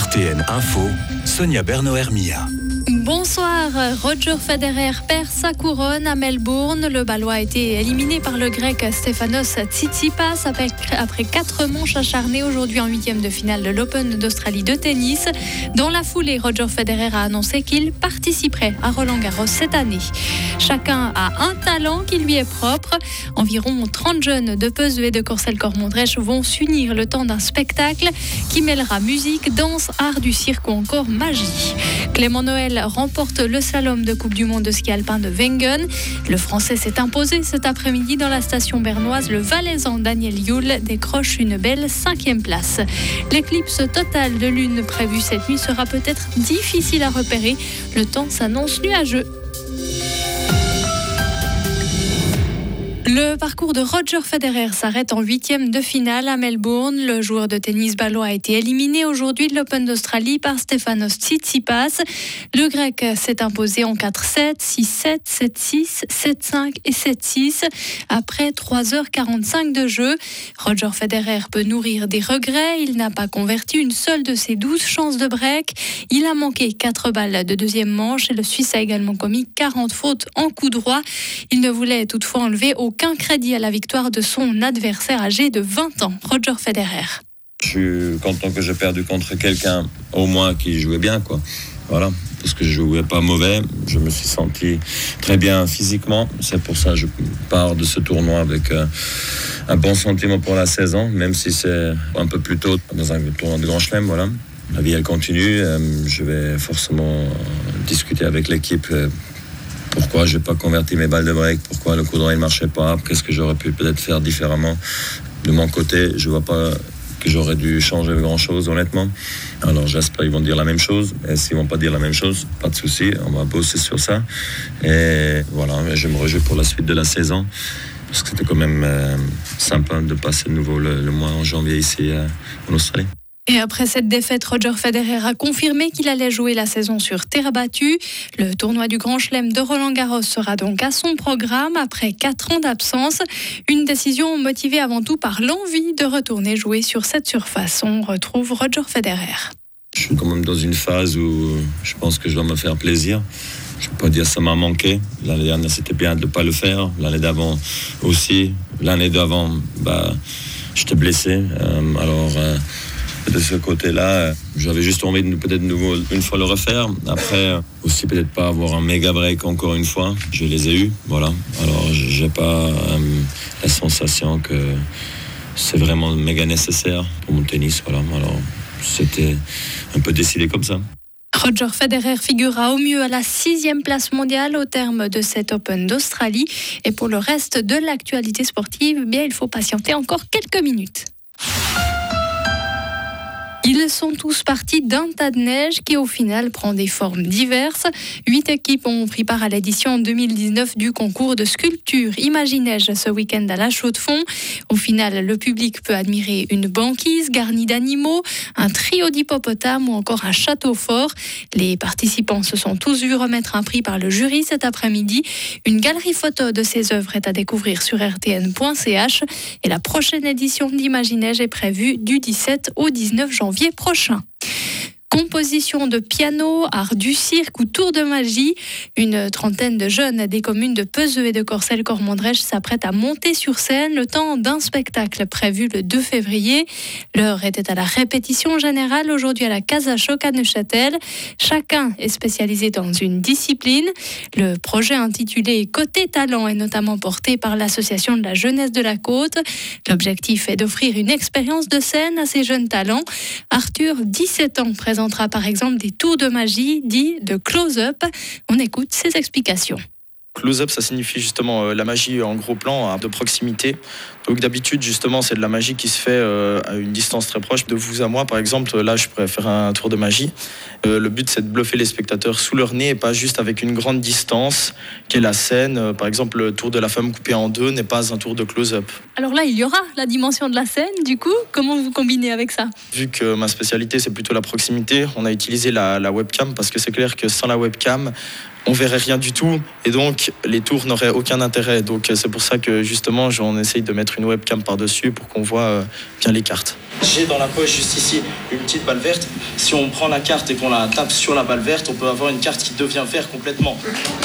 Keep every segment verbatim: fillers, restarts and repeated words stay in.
R T N Info, Sonia Berno-Hermia. Bonsoir, Roger Federer perd sa couronne à Melbourne. Le Balois a été éliminé par le Grec Stefanos Tsitsipas après quatre manches acharnées aujourd'hui en huitième de finale de l'Open d'Australie de tennis. Dans la foulée, Roger Federer a annoncé qu'il participerait à Roland-Garros cette année. Chacun a un talent qui lui est propre. Environ trente jeunes de Peseux et de Courcelles-Cormondrèche vont s'unir le temps d'un spectacle qui mêlera musique, danse, art du cirque ou encore magie. Clément Noël remporte le slalom de Coupe du Monde de ski alpin de Wengen. Le Français s'est imposé cet après-midi dans la station bernoise. Le Valaisan Daniel Yule décroche une belle cinquième place. L'éclipse totale de lune prévue cette nuit sera peut-être difficile à repérer. Le temps s'annonce nuageux. Le parcours de Roger Federer s'arrête en huitième de finale à Melbourne. Le joueur de tennis balois a été éliminé aujourd'hui de l'Open d'Australie par Stefanos Tsitsipas. Le Grec s'est imposé en quatre sept, six sept, sept six, sept cinq et sept six après trois heures quarante-cinq de jeu. Roger Federer peut nourrir des regrets. Il n'a pas converti une seule de ses douze chances de break. Il a manqué quatre balles de deuxième manche et le Suisse a également commis quarante fautes en coup droit. Il ne voulait toutefois enlever aucun crédit à la victoire de son adversaire âgé de vingt ans, Roger Federer. Je suis content que j'ai perdu contre quelqu'un au moins qui jouait bien, quoi. Voilà, parce que je jouais pas mauvais, je me suis senti très bien physiquement. C'est pour ça que je pars de ce tournoi avec euh, un bon sentiment pour la saison, même si c'est un peu plus tôt dans un tournoi de Grand Chelem, voilà. La vie elle continue, euh, je vais forcément discuter avec l'équipe. Euh, Pourquoi je n'ai pas converti mes balles de break? Pourquoi le coup droit ne marchait pas? Qu'est-ce que j'aurais pu peut-être faire différemment? De mon côté, je ne vois pas que j'aurais dû changer grand-chose, honnêtement. Alors j'espère qu'ils vont dire la même chose. Et s'ils ne vont pas dire la même chose, pas de souci, on va bosser sur ça. Et voilà, je me réjouis pour la suite de la saison. Parce que c'était quand même euh, sympa de passer de nouveau le, le mois en janvier ici euh, en Australie. Et après cette défaite, Roger Federer a confirmé qu'il allait jouer la saison sur terre battue. Le tournoi du Grand Chelem de Roland-Garros sera donc à son programme après quatre ans d'absence. Une décision motivée avant tout par l'envie de retourner jouer sur cette surface. On retrouve Roger Federer. Je suis quand même dans une phase où je pense que je dois me faire plaisir. Je ne peux pas dire que ça m'a manqué. L'année dernière, c'était bien de ne pas le faire. L'année d'avant aussi. L'année d'avant, bah, j'étais blessé. Euh, alors... Euh, De ce côté-là, j'avais juste envie de peut-être de nouveau une fois le refaire. Après, aussi peut-être pas avoir un méga break encore une fois. Je les ai eus, voilà. Alors, j'ai pas euh, la sensation que c'est vraiment méga nécessaire pour mon tennis, voilà. Alors, c'était un peu décidé comme ça. Roger Federer figurera au mieux à la sixième place mondiale au terme de cet Open d'Australie. Et pour le reste de l'actualité sportive, eh bien, il faut patienter encore quelques minutes. Ils sont tous partis d'un tas de neige qui au final prend des formes diverses. Huit équipes ont pris part à l'édition deux mille dix-neuf du concours de sculpture Imagineige ce week-end à La Chaux-de-Fonds. Au final, le public peut admirer une banquise garnie d'animaux, un trio d'hippopotames ou encore un château fort. Les participants se sont tous vus remettre un prix par le jury cet après-midi. Une galerie photo de ces œuvres est à découvrir sur r t n point c h et la prochaine édition d'Imagineige est prévue du dix-sept au dix-neuf janvier prochain. Composition de piano, art du cirque ou tour de magie, une trentaine de jeunes des communes de Peseux et de Courcelles-Cormondrèche s'apprêtent à monter sur scène le temps d'un spectacle prévu le deux février. L'heure était à la répétition générale aujourd'hui à la Casa Choc à Neuchâtel. Chacun est spécialisé dans une discipline. Le projet intitulé Côté Talent est notamment porté par l'association de la jeunesse de la Côte. L'objectif est d'offrir une expérience de scène à ces jeunes talents. Arthur, dix-sept ans, présentera par exemple des tours de magie dits de close-up. On écoute ses explications. Close-up, ça signifie justement euh, la magie en gros plan, de proximité. Donc d'habitude, justement, c'est de la magie qui se fait euh, à une distance très proche. De vous à moi, par exemple, là, je pourrais faire un tour de magie. Euh, le but, c'est de bluffer les spectateurs sous leur nez et pas juste avec une grande distance qu'est la scène. Euh, par exemple, le tour de la femme coupée en deux n'est pas un tour de close-up. Alors là, il y aura la dimension de la scène, du coup, comment vous combinez avec ça ? Vu que ma spécialité, c'est plutôt la proximité, on a utilisé la, la webcam parce que c'est clair que sans la webcam, on verrait rien du tout et donc les tours n'auraient aucun intérêt. Donc c'est pour ça que justement, on essaye de mettre une webcam par-dessus pour qu'on voit bien les cartes. J'ai dans la poche juste ici une petite balle verte. Si on prend la carte et qu'on la tape sur la balle verte, on peut avoir une carte qui devient verte complètement.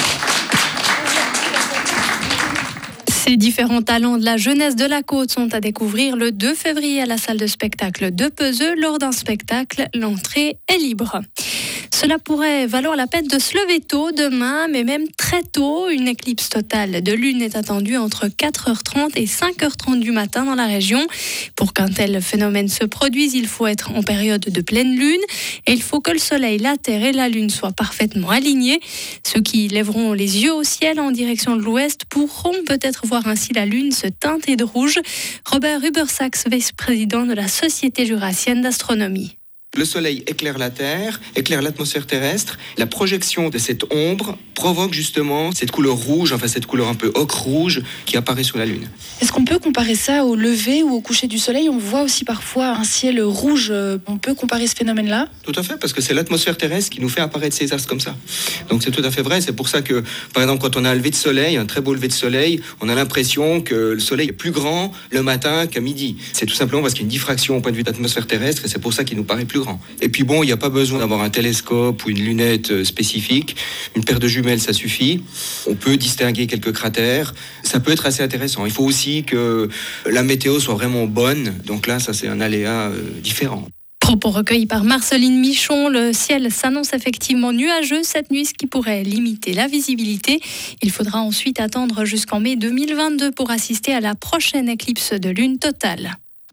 Ces différents talents de la jeunesse de la Côte sont à découvrir le deux février à la salle de spectacle de Peseux. Lors d'un spectacle, l'entrée est libre. Cela pourrait valoir la peine de se lever tôt demain, mais même très tôt. Une éclipse totale de lune est attendue entre quatre heures trente et cinq heures trente du matin dans la région. Pour qu'un tel phénomène se produise, il faut être en période de pleine lune et il faut que le soleil, la terre et la lune soient parfaitement alignés. Ceux qui lèveront les yeux au ciel en direction de l'ouest pourront peut-être voir ainsi la lune se teinter de rouge. Robert Hubersax, vice-président de la Société jurassienne d'astronomie. Le soleil éclaire la Terre, éclaire l'atmosphère terrestre. La projection de cette ombre provoque justement cette couleur rouge, enfin cette couleur un peu ocre rouge qui apparaît sur la Lune. Est-ce qu'on peut comparer ça au lever ou au coucher du soleil ? On voit aussi parfois un ciel rouge. On peut comparer ce phénomène-là ? Tout à fait, parce que c'est l'atmosphère terrestre qui nous fait apparaître ces astres comme ça. Donc c'est tout à fait vrai. C'est pour ça que, par exemple, quand on a un lever de soleil, un très beau lever de soleil, on a l'impression que le soleil est plus grand le matin qu'à midi. C'est tout simplement parce qu'il y a une diffraction au point de vue de l'atmosphère terrestre et c'est pour ça qu'il nous paraît plus grand. Et puis bon, il n'y a pas besoin d'avoir un télescope ou une lunette spécifique. Une paire de jumelles, ça suffit. On peut distinguer quelques cratères. Ça peut être assez intéressant. Il faut aussi que la météo soit vraiment bonne. Donc là, ça, c'est un aléa euh, différent. Propos recueillis par Marceline Michon, le ciel s'annonce effectivement nuageux cette nuit, ce qui pourrait limiter la visibilité. Il faudra ensuite attendre jusqu'en mai deux mille vingt-deux pour assister à la prochaine éclipse de lune totale.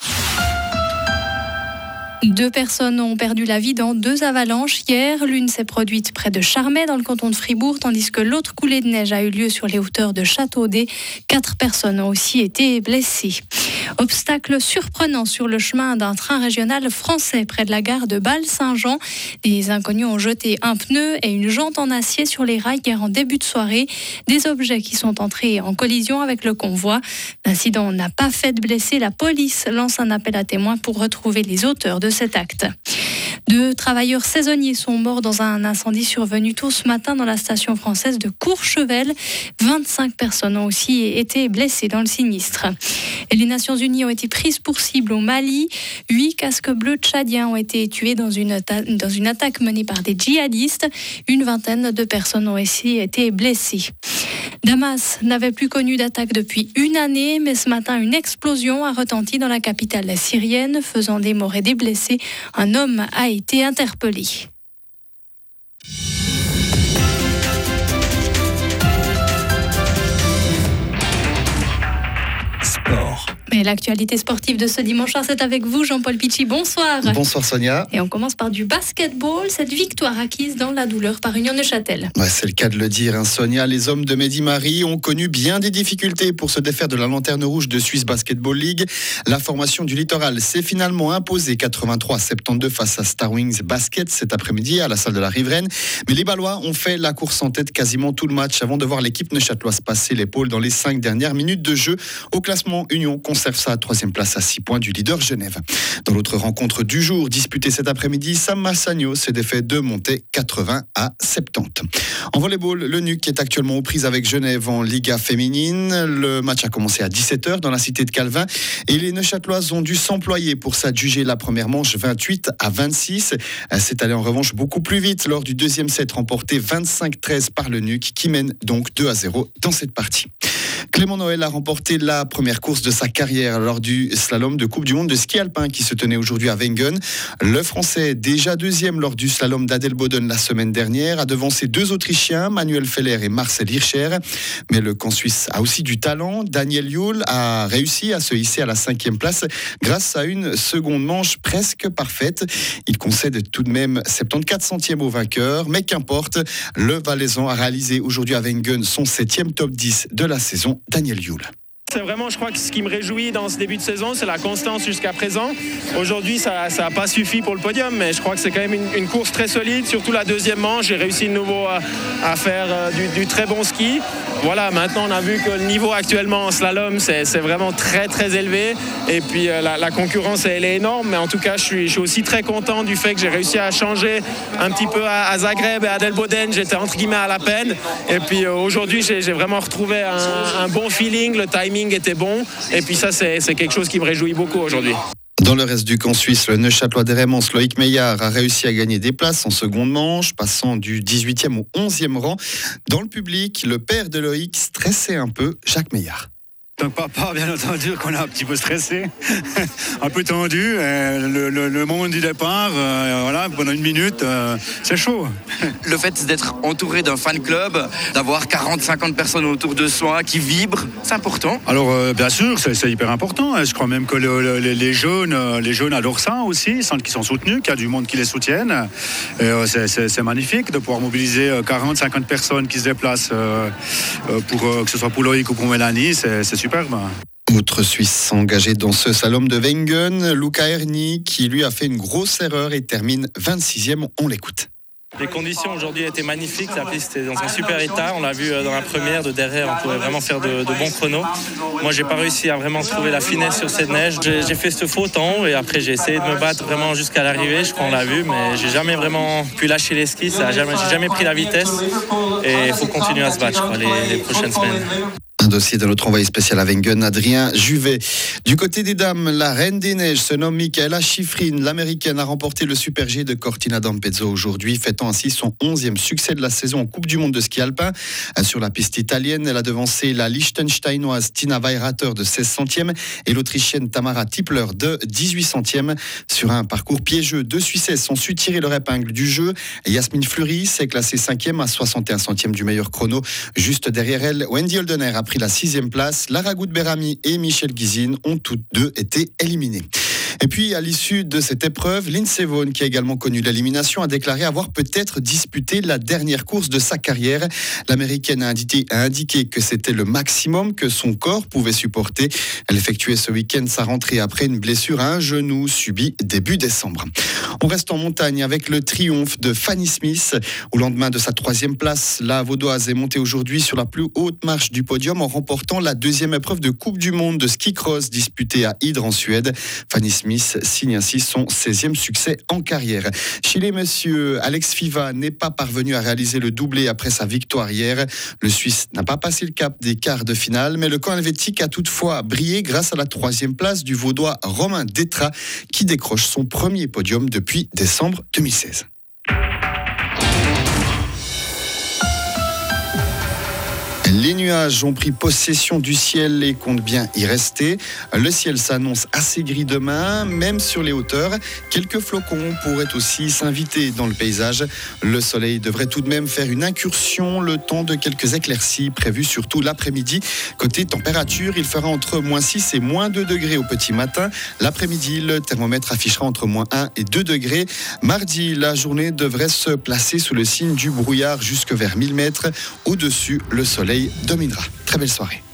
Deux personnes ont perdu la vie dans deux avalanches hier. L'une s'est produite près de Charmey, dans le canton de Fribourg, tandis que l'autre coulée de neige a eu lieu sur les hauteurs de Châteaudet. Quatre personnes ont aussi été blessées. Obstacle surprenant sur le chemin d'un train régional français près de la gare de Bâle-Saint-Jean. Des inconnus ont jeté un pneu et une jante en acier sur les rails hier en début de soirée. Des objets qui sont entrés en collision avec le convoi. L'incident n'a pas fait de blessés. La police lance un appel à témoins pour retrouver les auteurs de cet acte. Deux travailleurs saisonniers sont morts dans un incendie survenu tôt ce matin dans la station française de Courchevel. vingt-cinq personnes ont aussi été blessées dans le sinistre. Et les Nations Unies ont été prises pour cible au Mali. Huit casques bleus tchadiens ont été tués dans une, dans une attaque menée par des djihadistes. Une vingtaine de personnes ont aussi été blessées. Damas n'avait plus connu d'attaque depuis une année, mais ce matin, une explosion a retenti dans la capitale syrienne, faisant des morts et des blessés. Un homme a été interpellé. Sport. Et l'actualité sportive de ce dimanche soir, c'est avec vous, Jean-Paul Pichy. Bonsoir. Bonsoir Sonia. Et on commence par du basketball, cette victoire acquise dans la douleur par Union Neuchâtel. Ouais, c'est le cas de le dire, hein, Sonia. Les hommes de Mehdi Mari ont connu bien des difficultés pour se défaire de la lanterne rouge de Swiss Basketball League. La formation du Littoral s'est finalement imposée quatre-vingt-trois à soixante-douze face à Star Wings Basket cet après-midi à la salle de la Riveraine. Mais les Ballois ont fait la course en tête quasiment tout le match avant de voir l'équipe neuchâteloise passer l'épaule dans les cinq dernières minutes de jeu. Au classement, Union conserve sa troisième place à six points du leader Genève. Dans l'autre rencontre du jour, disputée cet après-midi, Sam Massagno s'est défait de monter quatre-vingts à soixante-dix. En volleyball, le N U C est actuellement aux prises avec Genève en Liga féminine. Le match a commencé à dix-sept heures dans la cité de Calvin et les Neuchâteloises ont dû s'employer pour s'adjuger la première manche vingt-huit à vingt-six. C'est allé en revanche beaucoup plus vite lors du deuxième set remporté vingt-cinq treize par le N U C qui mène donc deux à zéro dans cette partie. Clément Noël a remporté la première course de sa carrière lors du slalom de Coupe du Monde de ski alpin qui se tenait aujourd'hui à Wengen. Le Français, déjà deuxième lors du slalom d'Adelboden la semaine dernière, a devancé deux Autrichiens, Manuel Feller et Marcel Hirscher. Mais le camp suisse a aussi du talent. Daniel Juhl a réussi à se hisser à la cinquième place grâce à une seconde manche presque parfaite. Il concède tout de même soixante-quatorze centièmes au vainqueur, mais qu'importe, le Valaisan a réalisé aujourd'hui à Wengen son septième top dix de la saison. Daniel Juhl. C'est vraiment, je crois que ce qui me réjouit dans ce début de saison, c'est la constance jusqu'à présent. Aujourd'hui, ça n'a pas suffi pour le podium, mais je crois que c'est quand même une, une course très solide. Surtout la deuxième manche, j'ai réussi de nouveau à, à faire euh, du, du très bon ski. Voilà, maintenant on a vu que le niveau actuellement en slalom, c'est, c'est vraiment très très élevé. Et puis euh, la, la concurrence, elle est énorme. Mais en tout cas, je suis, je suis aussi très content du fait que j'ai réussi à changer un petit peu à, à Zagreb et à Adelboden. J'étais entre guillemets à la peine. Et puis euh, aujourd'hui, j'ai, j'ai vraiment retrouvé un, un bon feeling, le timing était bon et puis ça c'est, c'est quelque chose qui me réjouit beaucoup aujourd'hui. Dans le reste du camp suisse, le Neuchâtelois des Raymond, Loïc Meillard a réussi à gagner des places en seconde manche, passant du dix-huitième au onzième rang. Dans le public, le père de Loïc stressait un peu, Jacques Meillard. Donc papa, bien entendu, qu'on a un petit peu stressé, un peu tendu. Euh, le, le, le moment du départ, euh, voilà, pendant une minute, euh, c'est chaud. Le fait d'être entouré d'un fan club, d'avoir quarante à cinquante personnes autour de soi qui vibrent, c'est important. Alors euh, bien sûr, c'est, c'est hyper important. Je crois même que le, le, les, jeunes, les jeunes adorent ça aussi, ils sentent qu'ils sont soutenus, qu'il y a du monde qui les soutienne. Et, euh, c'est, c'est, c'est magnifique de pouvoir mobiliser quarante à cinquante personnes qui se déplacent, euh, pour, euh, que ce soit pour Loïc ou pour Mélanie, c'est, c'est superbe. Autre Suisse engagé dans ce slalom de Wengen, Luca Erni, qui lui a fait une grosse erreur et termine vingt-sixième. On l'écoute. Les conditions aujourd'hui étaient magnifiques, la piste est dans un super état, on l'a vu dans la première, de derrière on pouvait vraiment faire de, de bons chronos. Moi j'ai pas réussi à vraiment trouver la finesse sur cette neige, j'ai, j'ai fait cette faute en haut et après j'ai essayé de me battre vraiment jusqu'à l'arrivée, je crois qu'on l'a vu, mais j'ai jamais vraiment pu lâcher les skis, ça a jamais, j'ai jamais pris la vitesse et il faut continuer à se battre je crois, les, les prochaines semaines. Un dossier de notre envoyé spécial à Wengen, Adrien Juvet. Du côté des dames, la reine des neiges se nomme Michaela Schifrin. L'américaine a remporté le Super G de Cortina d'Ampezzo aujourd'hui, fêtant ainsi son onzième succès de la saison en Coupe du Monde de ski alpin. Sur la piste italienne, elle a devancé la Liechtensteinoise Tina Weirater de seize centièmes et l'Autrichienne Tamara Tippler de dix-huit centièmes. Sur un parcours piégeux, deux Suissesses ont su tirer leur épingle du jeu. Yasmine Fleury s'est classée cinquième à soixante et un centièmes du meilleur chrono. Juste derrière elle, Wendy Holdener a pris la sixième place. Lara Goud-Berami et Michel Guizine ont toutes deux été éliminées. Et puis, à l'issue de cette épreuve, Lindsey Vonn, qui a également connu l'élimination, a déclaré avoir peut-être disputé la dernière course de sa carrière. L'Américaine a indiqué, a indiqué que c'était le maximum que son corps pouvait supporter. Elle effectuait ce week-end sa rentrée après une blessure à un genou subie début décembre. On reste en montagne avec le triomphe de Fanny Smith. Au lendemain de sa troisième place, la Vaudoise est montée aujourd'hui sur la plus haute marche du podium en remportant la deuxième épreuve de Coupe du Monde de ski cross disputée à Idre en Suède. Fanny Smith signe ainsi son seizième succès en carrière. Chez les messieurs, Alex Fiva n'est pas parvenu à réaliser le doublé après sa victoire hier. Le Suisse n'a pas passé le cap des quarts de finale, mais le camp helvétique a toutefois brillé grâce à la troisième place du Vaudois Romain Détra, qui décroche son premier podium depuis décembre deux mille seize. Les nuages ont pris possession du ciel et comptent bien y rester. Le ciel s'annonce assez gris demain, même sur les hauteurs. Quelques flocons pourraient aussi s'inviter dans le paysage. Le soleil devrait tout de même faire une incursion, le temps de quelques éclaircies prévues surtout l'après-midi. Côté température, il fera entre moins six et moins deux degrés au petit matin. L'après-midi, le thermomètre affichera entre moins un et deux degrés. Mardi, la journée devrait se placer sous le signe du brouillard jusque vers mille mètres. Au-dessus, le soleil dominera. Très belle soirée.